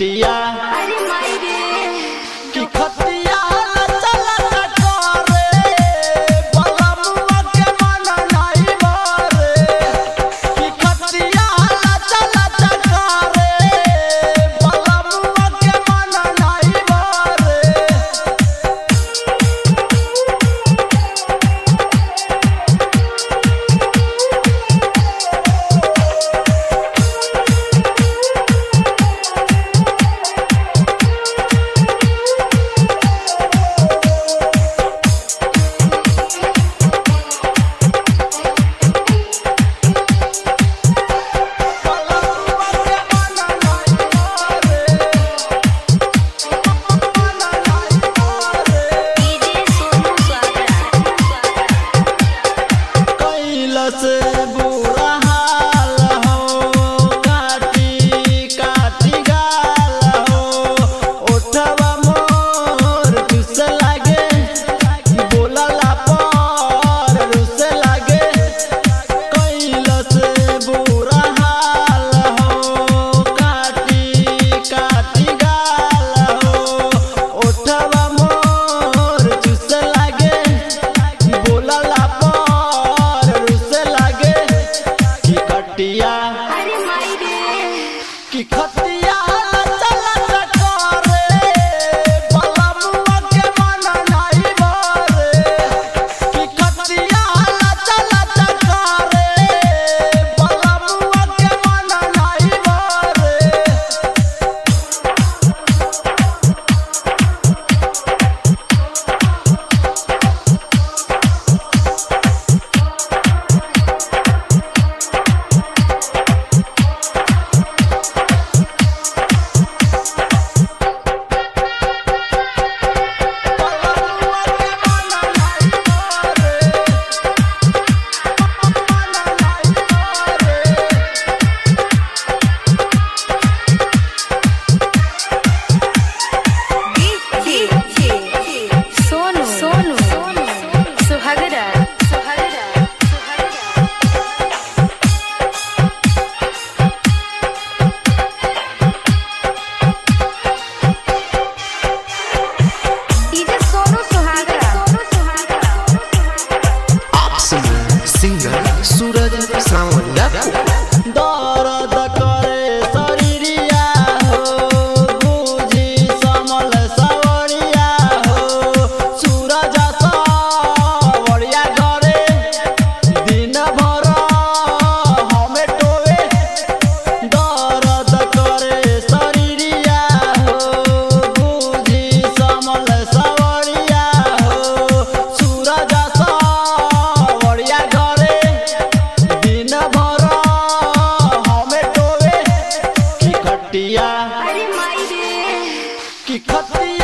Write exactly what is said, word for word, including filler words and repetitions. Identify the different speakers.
Speaker 1: खटिया
Speaker 2: अरे माई रे
Speaker 1: की खटिया चला करे बलमुआ के मन नहीं भरे की खटिया चला करे बलमुआ के मन नहीं भरे से बुरा हाल हो काटी काटी गाल हो ओठवा मोर तुस लागे बोलला पर रुस लागे कैल से बुरा हाल हो काटी काटी गाल हो ओठवा मोर तुस लागे बोलला
Speaker 2: अरे माई रे
Speaker 1: की खटिया चला करे बलमुआ के मन नहीं भरे की खटिया चला करे बलमुआ के मन नहीं भरे
Speaker 3: सिंगर सूरज सावंत
Speaker 1: दर्द करे शरीरिया हो बुझी समल सवरिया हो सूरज सवरिया करे दिन भर हमें टोवे दर्द करे शरीरिया हो बुझी समल सवरिया हो सूरज सवरिया करे दिन भर हमें टोवे की खटिया
Speaker 2: अरे माई रे
Speaker 1: की खटिया